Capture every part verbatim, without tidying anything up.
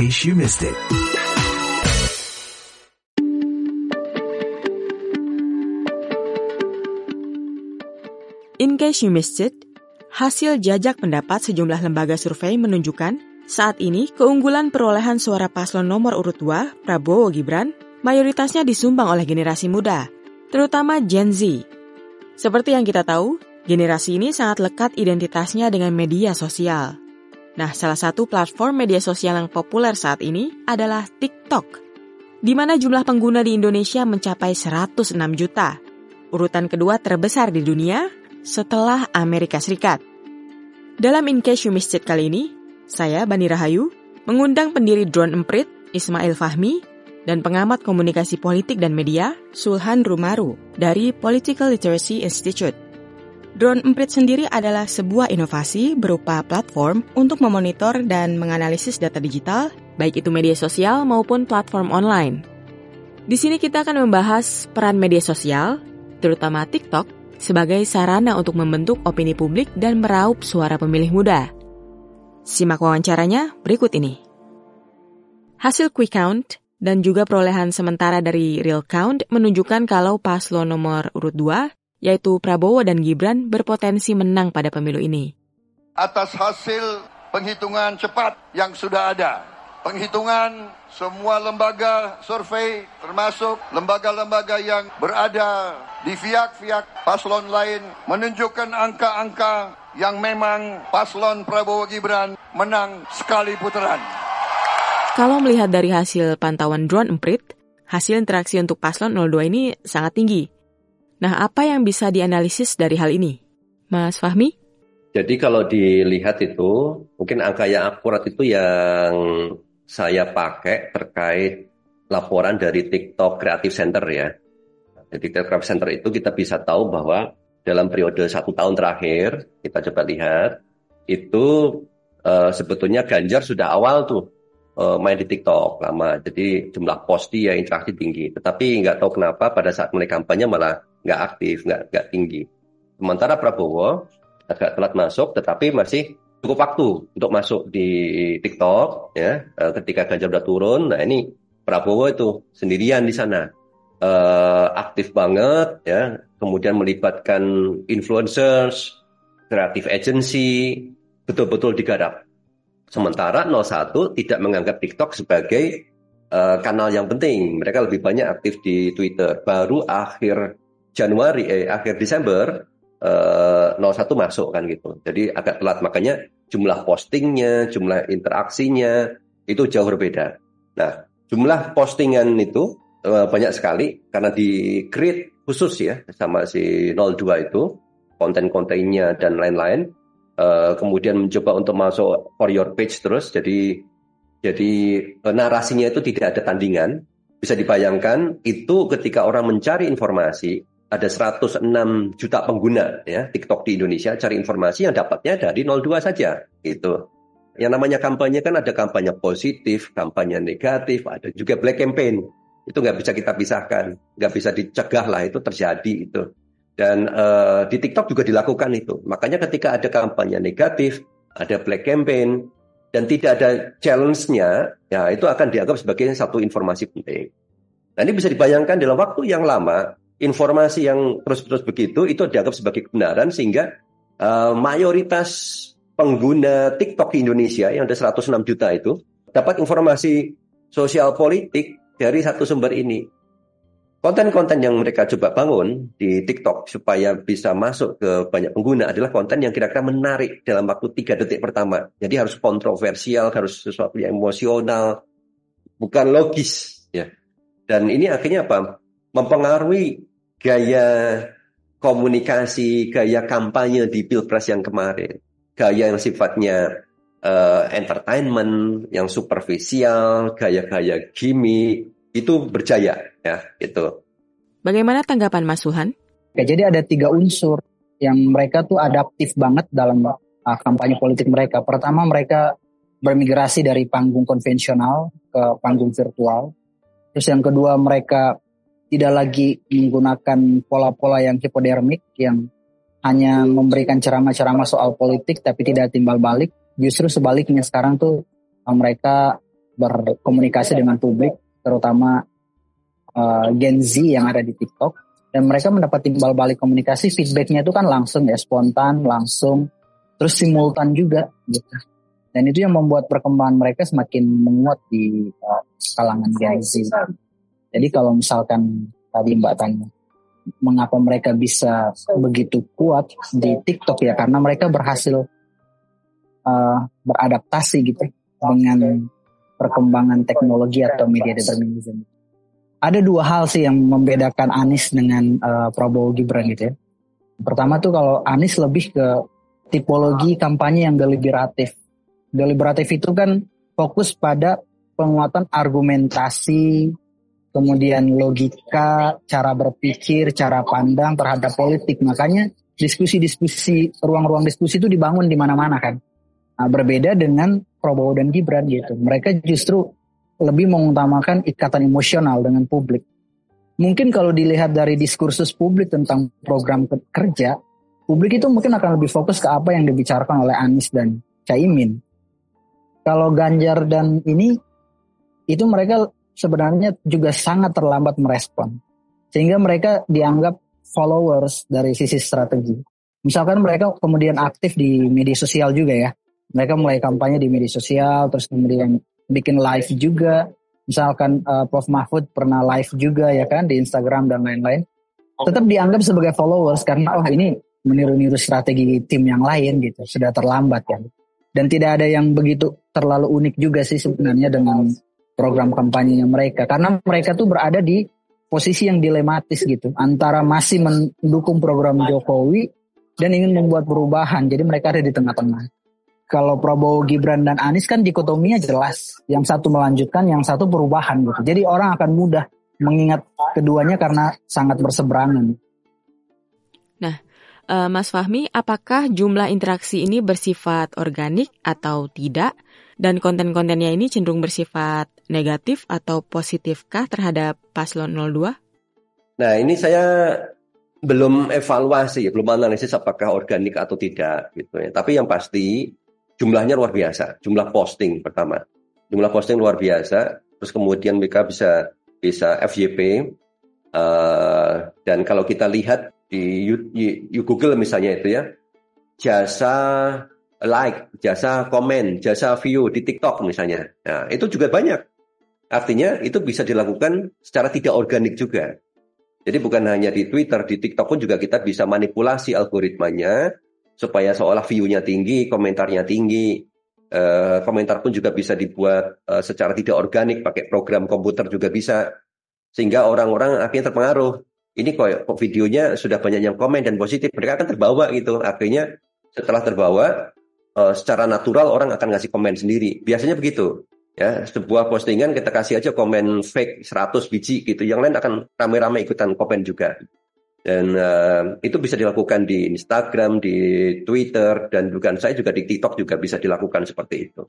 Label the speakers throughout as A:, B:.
A: case you missed it.
B: In case you missed it, hasil jajak pendapat sejumlah lembaga survei menunjukkan saat ini keunggulan perolehan suara paslon nomor urut dua, Prabowo Gibran, mayoritasnya disumbang oleh generasi muda, terutama Gen Z. Seperti yang kita tahu, generasi ini sangat lekat identitasnya dengan media sosial. Nah, salah satu platform media sosial yang populer saat ini adalah TikTok, di mana jumlah pengguna di Indonesia mencapai seratus enam juta, urutan kedua terbesar di dunia setelah Amerika Serikat. Dalam In Case You Missed It kali ini, saya, Bani Rahayu, mengundang pendiri Drone Emprit, Ismail Fahmi, dan pengamat komunikasi politik dan media, Sulhan Rumaru, dari Political Literacy Institute. Drone Emprit sendiri adalah sebuah inovasi berupa platform untuk memonitor dan menganalisis data digital, baik itu media sosial maupun platform online. Di sini kita akan membahas peran media sosial, terutama TikTok, sebagai sarana untuk membentuk opini publik dan meraup suara pemilih muda. Simak wawancaranya berikut ini. Hasil quick count dan juga perolehan sementara dari real count menunjukkan kalau paslon nomor urut dua, yaitu Prabowo dan Gibran, berpotensi menang pada pemilu ini.
C: Atas hasil penghitungan cepat yang sudah ada, penghitungan semua lembaga survei, termasuk lembaga-lembaga yang berada di pihak-pihak paslon lain, menunjukkan angka-angka yang memang paslon Prabowo Gibran menang sekali putaran.
B: Kalau melihat dari hasil pantauan Drone Emprit, hasil interaksi untuk paslon nol dua ini sangat tinggi. Nah, apa yang bisa dianalisis dari hal ini? Mas Fahmi?
D: Jadi kalau dilihat itu, mungkin angka yang akurat itu yang saya pakai terkait laporan dari TikTok Creative Center ya. Jadi TikTok Creative Center itu kita bisa tahu bahwa dalam periode satu tahun terakhir, kita coba lihat, itu uh, sebetulnya Ganjar sudah awal tuh uh, main di TikTok lama. Jadi jumlah post dia, interaksi tinggi. Tetapi nggak tahu kenapa pada saat mulai kampanye malah nggak aktif, nggak, nggak tinggi. Sementara Prabowo agak telat masuk, tetapi masih cukup waktu untuk masuk di TikTok ya. Uh, ketika Ganjar udah turun, nah ini Prabowo itu sendirian di sana. Uh, aktif banget ya, kemudian melibatkan influencers, creative agency, betul-betul digarap. Sementara nol satu tidak menganggap TikTok sebagai uh, kanal yang penting. Mereka lebih banyak aktif di Twitter. Baru akhir Januari, eh akhir Desember uh, nol satu masuk kan gitu. Jadi agak telat, makanya jumlah postingnya, jumlah interaksinya itu jauh berbeda. Nah, jumlah postingan itu banyak sekali karena di-create khusus ya sama si nol dua itu, konten-kontennya dan lain-lain. Uh, kemudian mencoba untuk masuk for your page terus, jadi jadi uh, narasinya itu tidak ada tandingan. Bisa dibayangkan itu ketika orang mencari informasi, ada seratus enam juta pengguna ya TikTok di Indonesia, cari informasi yang dapatnya dari nol dua saja gitu. Yang namanya kampanye kan ada kampanye positif, kampanye negatif, ada juga black campaign. Itu nggak bisa kita pisahkan, nggak bisa dicegah lah, itu terjadi itu. Dan uh, di TikTok juga dilakukan itu. Makanya ketika ada kampanye negatif, ada black campaign, dan tidak ada challenge-nya, ya itu akan dianggap sebagai satu informasi penting. Nah ini bisa dibayangkan dalam waktu yang lama, informasi yang terus-terus begitu, itu dianggap sebagai kebenaran, sehingga uh, mayoritas pengguna TikTok di Indonesia, yang ada seratus enam juta itu, dapat informasi sosial politik dari satu sumber ini. Konten-konten yang mereka coba bangun di TikTok supaya bisa masuk ke banyak pengguna adalah konten yang kira-kira menarik dalam waktu tiga detik pertama. Jadi harus kontroversial, harus sesuatu yang emosional, bukan logis. Ya. Dan ini akhirnya apa? Mempengaruhi gaya komunikasi, gaya kampanye di Pilpres yang kemarin. Gaya yang sifatnya Uh, entertainment yang superficial, gaya-gaya gimmick itu berjaya ya itu.
B: Bagaimana tanggapan Mas Sulhan?
E: Ya, jadi ada tiga unsur yang mereka tuh adaptif banget dalam uh, kampanye politik mereka. Pertama, mereka bermigrasi dari panggung konvensional ke panggung virtual. Terus yang kedua, mereka tidak lagi menggunakan pola-pola yang hipodermik yang hanya memberikan ceramah-ceramah soal politik tapi tidak timbal balik. Justru sebaliknya sekarang tuh mereka berkomunikasi dengan publik, terutama uh, Gen Z yang ada di TikTok, dan mereka mendapat timbal balik komunikasi, feedbacknya itu kan langsung ya, spontan, langsung, terus simultan juga gitu. Dan itu yang membuat perkembangan mereka semakin menguat di uh, kalangan Gen Z. Jadi kalau misalkan tadi Mbak tanya, mengapa mereka bisa begitu kuat di TikTok ya, karena mereka berhasil uh, beradaptasi gitu dengan perkembangan teknologi atau media determinism. Ada dua hal sih yang membedakan Anies dengan uh, Prabowo Gibran gitu ya. Pertama tuh kalau Anies lebih ke tipologi kampanye yang deliberatif. Deliberatif itu kan fokus pada penguatan argumentasi, kemudian logika, cara berpikir, cara pandang terhadap politik. Makanya diskusi-diskusi, ruang-ruang diskusi itu dibangun di mana-mana kan. Nah, berbeda dengan Prabowo dan Gibran gitu. Mereka justru lebih mengutamakan ikatan emosional dengan publik. Mungkin kalau dilihat dari diskursus publik tentang program kerja, publik itu mungkin akan lebih fokus ke apa yang dibicarakan oleh Anies dan Caimin. Kalau Ganjar dan ini, itu mereka sebenarnya juga sangat terlambat merespon. Sehingga mereka dianggap followers dari sisi strategi. Misalkan mereka kemudian aktif di media sosial juga ya. Mereka mulai kampanye di media sosial, terus kemudian bikin live juga. Misalkan uh, Prof Mahfud pernah live juga ya kan di Instagram dan lain-lain. Tetap dianggap sebagai followers karena oh ini meniru-niru strategi tim yang lain gitu. Sudah terlambat kan. Dan tidak ada yang begitu terlalu unik juga sih sebenarnya dengan program kampanyenya mereka. Karena mereka tuh berada di posisi yang dilematis gitu. Antara masih mendukung program Jokowi dan ingin membuat perubahan. Jadi mereka ada di tengah-tengah. Kalau Prabowo, Gibran, dan Anies kan dikotominya jelas. Yang satu melanjutkan, yang satu perubahan gitu. Jadi orang akan mudah mengingat keduanya karena sangat berseberangan.
B: Nah, uh, Mas Fahmi, apakah jumlah interaksi ini bersifat organik atau tidak? Dan konten-kontennya ini cenderung bersifat negatif atau positifkah terhadap paslon nol dua?
D: Nah, ini saya belum evaluasi, belum analisis apakah organik atau tidak gitu ya. Tapi yang pasti jumlahnya luar biasa, jumlah posting pertama. Jumlah posting luar biasa, terus kemudian mereka bisa bisa F Y P. Uh, dan kalau kita lihat di, di, di Google misalnya itu ya, jasa like, jasa komen, jasa view di TikTok misalnya. Nah, itu juga banyak. Artinya itu bisa dilakukan secara tidak organik juga. Jadi bukan hanya di Twitter, di TikTok pun juga kita bisa manipulasi algoritmanya supaya seolah view-nya tinggi, komentarnya tinggi. Uh, komentar pun juga bisa dibuat uh, secara tidak organik, pakai program komputer juga bisa. Sehingga orang-orang akhirnya terpengaruh. Ini kok, kok videonya sudah banyak yang komen dan positif, mereka akan terbawa gitu. Akhirnya setelah terbawa, uh, secara natural orang akan ngasih komen sendiri. Biasanya begitu. Ya, sebuah postingan kita kasih aja komen fake seratus biji gitu. Yang lain akan rame-rame ikutan komen juga. Dan uh, itu bisa dilakukan di Instagram, di Twitter, dan bukan saya juga di TikTok juga bisa dilakukan seperti itu.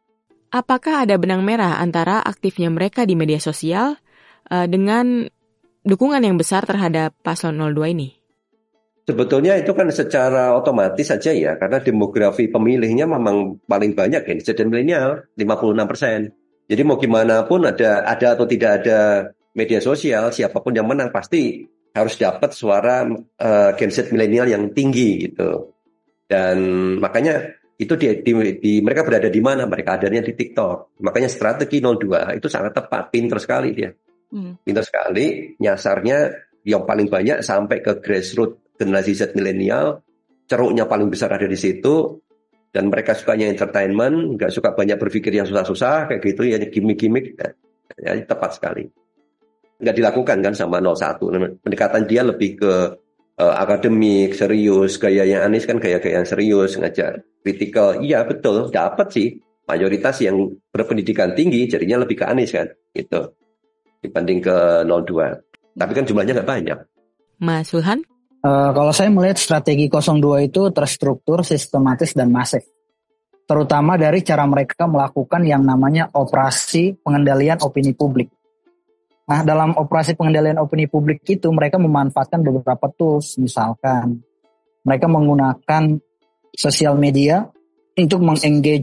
B: Apakah ada benang merah antara aktifnya mereka di media sosial uh, dengan dukungan yang besar terhadap paslon nol dua ini?
D: Sebetulnya itu kan secara otomatis saja ya, karena demografi pemilihnya memang paling banyak ya, dan milenial lima puluh enam persen. Jadi mau gimana pun ada ada atau tidak ada media sosial, siapapun yang menang pasti harus dapat suara uh, Gen Z milenial yang tinggi gitu. Dan makanya itu di, di, di mereka berada di mana? Mereka adanya di TikTok. Makanya strategi nol dua itu sangat tepat, pintar sekali dia. Hmm. Pintar sekali, nyasarnya yang paling banyak sampai ke grassroots generasi Z milenial, ceruknya paling besar ada di situ. Dan mereka sukanya entertainment, nggak suka banyak berpikir yang susah-susah kayak gitu ya, gimmick-gimmick. Ya, ya, tepat sekali. Nggak dilakukan kan sama nol satu. Pendekatan dia lebih ke uh, akademik, serius. Gayanya Anies kan gaya-gaya yang serius, ngajak kritikal. Iya betul, dapat sih. Mayoritas yang berpendidikan tinggi jadinya lebih ke Anies kan, gitu. Dibanding ke nol dua. Tapi kan jumlahnya nggak banyak.
B: Mas Wilhan?
E: Uh, kalau saya melihat strategi nol dua itu terstruktur, sistematis, dan masif. Terutama dari cara mereka melakukan yang namanya operasi pengendalian opini publik. Nah, dalam operasi pengendalian opini publik itu mereka memanfaatkan beberapa tools, misalkan mereka menggunakan sosial media untuk mengengage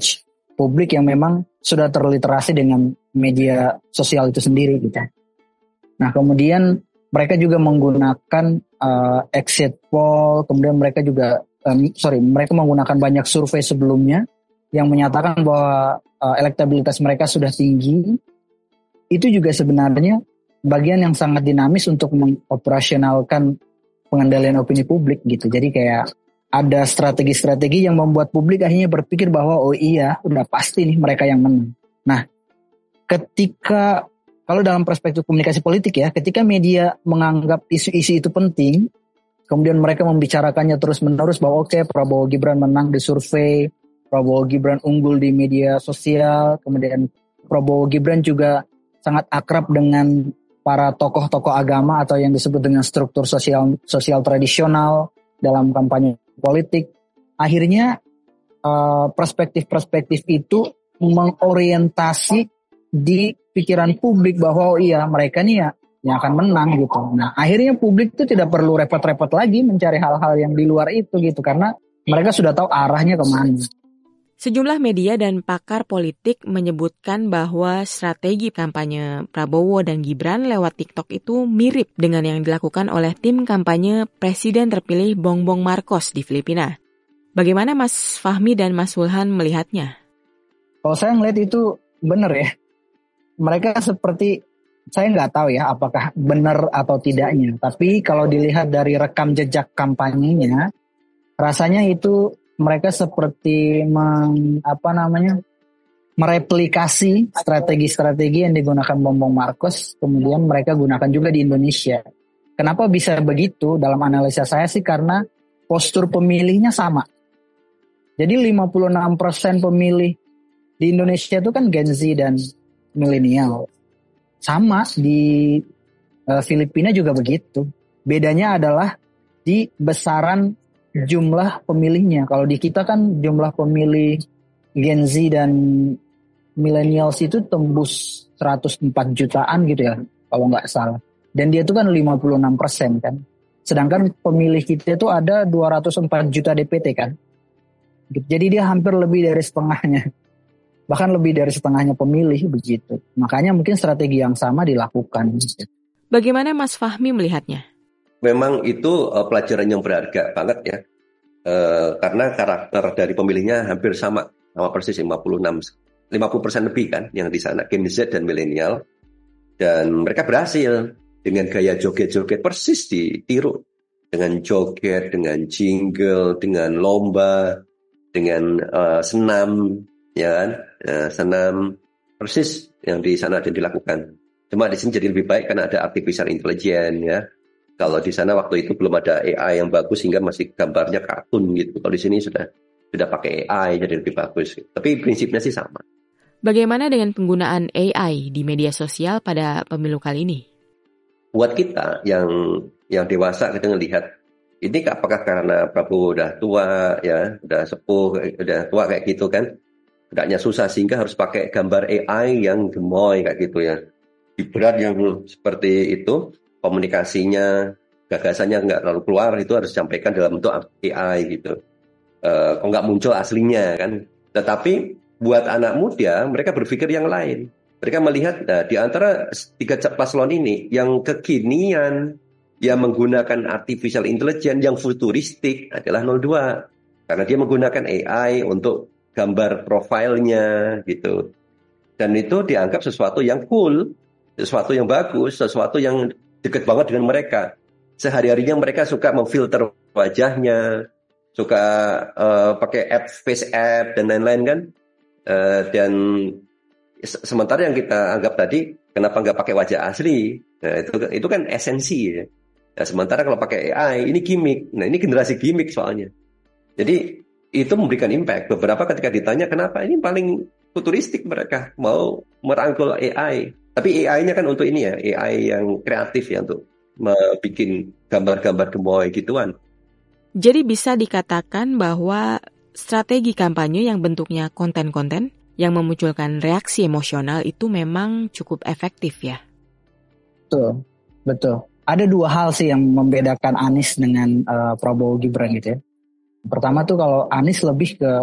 E: publik yang memang sudah terliterasi dengan media sosial itu sendiri gitu. Nah kemudian mereka juga menggunakan uh, exit poll, kemudian mereka juga um, sorry mereka menggunakan banyak survei sebelumnya yang menyatakan bahwa uh, elektabilitas mereka sudah tinggi. Itu juga sebenarnya bagian yang sangat dinamis untuk mengoperasionalkan pengendalian opini publik gitu. Jadi kayak ada strategi-strategi yang membuat publik akhirnya berpikir bahwa oh iya udah pasti nih mereka yang menang. Nah ketika kalau dalam perspektif komunikasi politik ya, ketika media menganggap isu-isu itu penting, kemudian mereka membicarakannya terus-menerus bahwa oke okay, Prabowo Gibran menang di survei, Prabowo Gibran unggul di media sosial, kemudian Prabowo Gibran juga sangat akrab dengan para tokoh-tokoh agama atau yang disebut dengan struktur sosial sosial tradisional dalam kampanye politik. Akhirnya uh, perspektif-perspektif itu mengorientasi di pikiran publik bahwa oh iya mereka nih ya yang akan menang gitu. Nah akhirnya publik itu tidak perlu repot-repot lagi mencari hal-hal yang di luar itu gitu karena mereka sudah tahu arahnya kemana.
B: Sejumlah media dan pakar politik menyebutkan bahwa strategi kampanye Prabowo dan Gibran lewat TikTok itu mirip dengan yang dilakukan oleh tim kampanye Presiden terpilih Bongbong Marcos di Filipina. Bagaimana Mas Fahmi dan Mas Wulhan melihatnya?
E: Kalau saya melihat itu benar ya. Mereka seperti, saya nggak tahu ya apakah benar atau tidaknya. Tapi kalau dilihat dari rekam jejak kampanyenya, rasanya itu mereka seperti meng, apa namanya mereplikasi strategi-strategi yang digunakan Bongbong Marcos, kemudian mereka gunakan juga di Indonesia. Kenapa bisa begitu? Dalam analisa saya sih karena postur pemilihnya sama. Jadi lima puluh enam persen pemilih di Indonesia itu kan Gen Z dan milenial. Sama di uh, Filipina juga begitu. Bedanya adalah di besaran jumlah pemilihnya. Kalau di kita kan jumlah pemilih Gen Z dan millennials itu tembus seratus empat jutaan gitu ya, kalau nggak salah. Dan dia itu kan lima puluh enam persen kan. Sedangkan pemilih kita itu ada dua ratus empat juta D P T kan. Jadi dia hampir lebih dari setengahnya. Bahkan lebih dari setengahnya pemilih begitu. Makanya mungkin strategi yang sama dilakukan.
B: Bagaimana Mas Fahmi melihatnya?
D: Memang itu uh, pelajaran yang berharga banget ya, uh, karena karakter dari pemilihnya hampir sama, sama persis lima puluh enam, lima puluh persen lebih kan yang di sana, Gen Z dan milenial, dan mereka berhasil dengan gaya joget-joget persis ditiru, dengan joget, dengan jingle, dengan lomba, dengan uh, senam, ya kan, uh, senam persis yang di sana dan dilakukan. Cuma di sini jadi lebih baik karena ada artificial intelligence ya. Kalau di sana waktu itu belum ada A I yang bagus sehingga masih gambarnya kartun gitu. Kalau di sini sudah sudah pakai A I jadi lebih bagus. Tapi prinsipnya sih sama.
B: Bagaimana dengan penggunaan A I di media sosial pada pemilu kali ini?
D: Buat kita yang yang dewasa kita ngelihat ini apakah karena Prabowo udah tua ya, udah sepuh, udah tua kayak gitu kan. Tidaknya susah sehingga harus pakai gambar A I yang gemoy kayak gitu ya. Berat yang seperti itu. Komunikasinya, gagasannya nggak terlalu keluar, itu harus disampaikan dalam bentuk A I gitu. Uh, kok nggak muncul aslinya kan. Tetapi buat anak muda, mereka berpikir yang lain. Mereka melihat, nah, di antara tiga paslon ini, yang kekinian, yang menggunakan artificial intelligence, yang futuristik adalah nol dua. Karena dia menggunakan A I untuk gambar profilnya gitu. Dan itu dianggap sesuatu yang cool, sesuatu yang bagus, sesuatu yang dekat banget dengan mereka. Sehari-harinya mereka suka memfilter wajahnya, suka uh, pakai app, face app, dan lain-lain kan. Uh, dan se- sementara yang kita anggap tadi, kenapa nggak pakai wajah asli? Nah, itu, itu kan esensi ya. Nah, sementara kalau pakai A I, ini gimmick. Nah, ini generasi gimmick soalnya. Jadi, itu memberikan impact. Beberapa ketika ditanya, kenapa ini paling futuristik mereka mau merangkul A I. Tapi A I-nya kan untuk ini ya, A I yang kreatif ya, untuk bikin gambar-gambar gemoy gituan.
B: Jadi bisa dikatakan bahwa strategi kampanye yang bentuknya konten-konten yang memunculkan reaksi emosional itu memang cukup efektif ya?
E: Betul, betul. Ada dua hal sih yang membedakan Anies dengan uh, Prabowo Gibran gitu ya. Pertama tuh kalau Anies lebih ke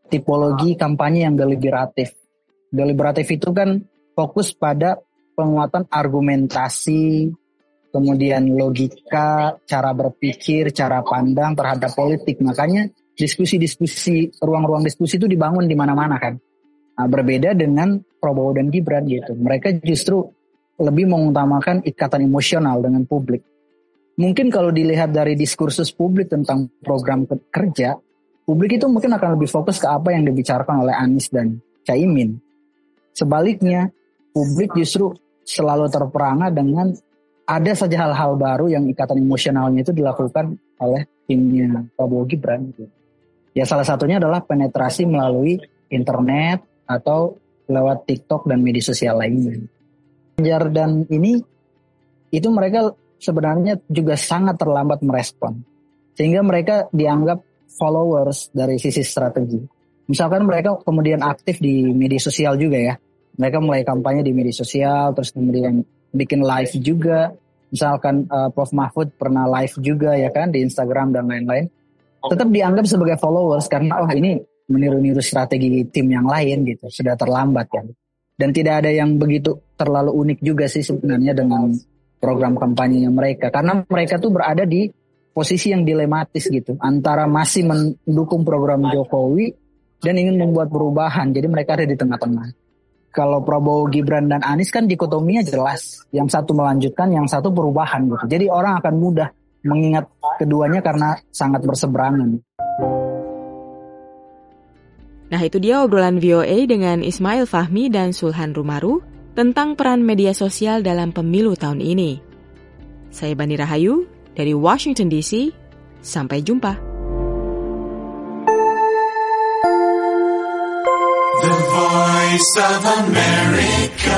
E: tipologi kampanye yang deliberatif. Deliberatif itu kan fokus pada penguatan argumentasi, kemudian logika, cara berpikir, cara pandang terhadap politik. Makanya diskusi-diskusi, ruang-ruang diskusi itu dibangun di mana-mana kan. Nah, berbeda dengan Prabowo dan Gibran gitu. Mereka justru lebih mengutamakan ikatan emosional dengan publik. Mungkin kalau dilihat dari diskursus publik tentang program kerja, publik itu mungkin akan lebih fokus ke apa yang dibicarakan oleh Anies dan Caimin. Sebaliknya, publik justru selalu terperangah dengan ada saja hal-hal baru yang ikatan emosionalnya itu dilakukan oleh timnya Prabowo Gibran. Ya salah satunya adalah penetrasi melalui internet atau lewat TikTok dan media sosial lainnya. Ganjar dan ini, itu mereka sebenarnya juga sangat terlambat merespon. Sehingga mereka dianggap followers dari sisi strategi. Misalkan mereka kemudian aktif di media sosial juga ya. Mereka mulai kampanye di media sosial, terus kemudian bikin live juga. Misalkan uh, Prof Mahfud pernah live juga ya kan di Instagram dan lain-lain. Tetap dianggap sebagai followers karena oh ini meniru-niru strategi tim yang lain gitu. Sudah terlambat kan. Dan tidak ada yang begitu terlalu unik juga sih sebenarnya dengan program kampanyenya mereka. Karena mereka tuh berada di posisi yang dilematis gitu. Antara masih mendukung program Jokowi dan ingin membuat perubahan. Jadi mereka ada di tengah-tengah. Kalau Prabowo, Gibran, dan Anies kan dikotominya jelas. Yang satu melanjutkan, yang satu perubahan gitu. Jadi orang akan mudah mengingat keduanya karena sangat berseberangan.
B: Nah itu dia obrolan V O A dengan Ismail Fahmi dan Sulhan Rumaru tentang peran media sosial dalam pemilu tahun ini. Saya Bani Rahayu dari Washington D C. Sampai jumpa.
A: The Voice of America.